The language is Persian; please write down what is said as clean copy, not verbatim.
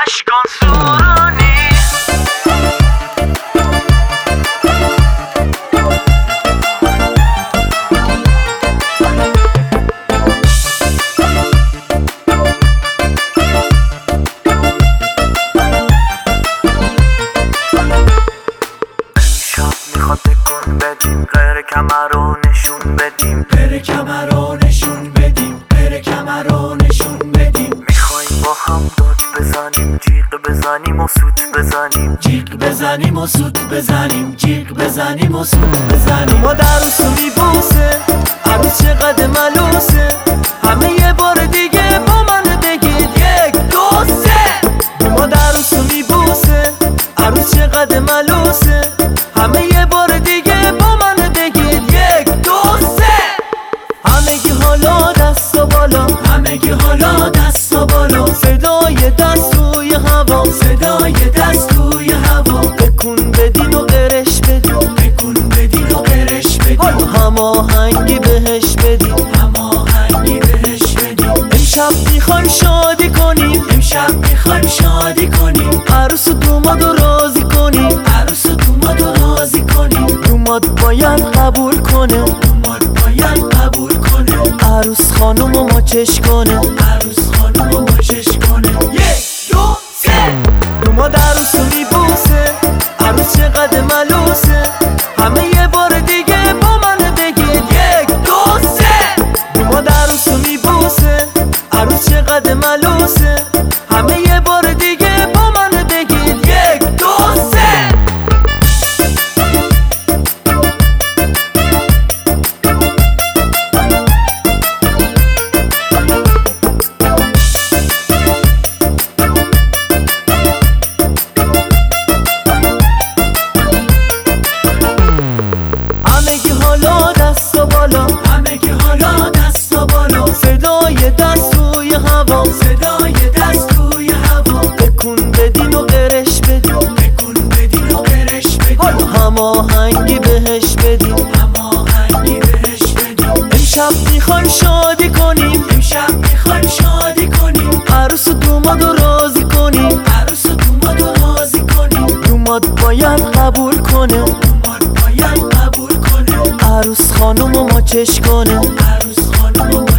اشکان سورانی بدیم غیر کمر رو نشون بدیم، غیر کمر رو نشون بدیم، غیر کمر رو نشون بدیم. میخوایم با هم داد بزنیم، جیغ بزنیم و سوت بزنیم، جیغ بزنیم و سوت بزنیم، جیغ بزنیم و سوت بزنیم. ما در عروس میبوسه، عروس چقدر ملوسه، همه یه بار دیگه با من بگید 1 2 3. ما در عروس میبوسه، عروس چقدر ملوسه، همه یه بار دیگه با من بگید 1 2 3. همگی حالا دست و بالا، همگی حالا دست و بالا، صدای دست توی هوا، صدای دست توی هوا. بکن بدین و قرش بدین، بکن بدین و قرش بدین، حالا هماهنگی بهش بدین، هماهنگی بهش بدین. امشب میخوایم شادی کنیم، امشب میخوایم شادی کنیم، عروس و دوماد رو راضی کنیم، عروس و دوماد رو راضی کنیم. دوماد باید قبول کنه، دوماد باید قبول کنه، عروس خانم رو ماچش کنه، عروس خانم رو ماچش کنه. 1 2 3. دوماد عروس رو میبوسه، عروس چقدر ملوسه، همه یه بار دیگه با من بگید 1 2 3. دوماد عروس رو میبوسه، عروس چقدر ملوسه، همه یه بار دیگه با من بگید 1 2 3. همگی حالا دست و بالا، همگی حالا دست و بالا، صدای دست توی هوا، صدای دست توی هوا. بکن بدین و قرش بدین، بکن بدین و قرش بدین، حالا هماهنگی بهش بدین، هماهنگی بهش بدین. امشب میخوایم شادی کنیم، امشب میخوایم شادی کنیم، عروس و دوماد رو راضی کنیم، عروس و دوماد رو راضی کنیم. دوماد باید قبول کنه، دوماد باید قبول کنه، عروس خانم رو ماچش کنه، عروس خانم رو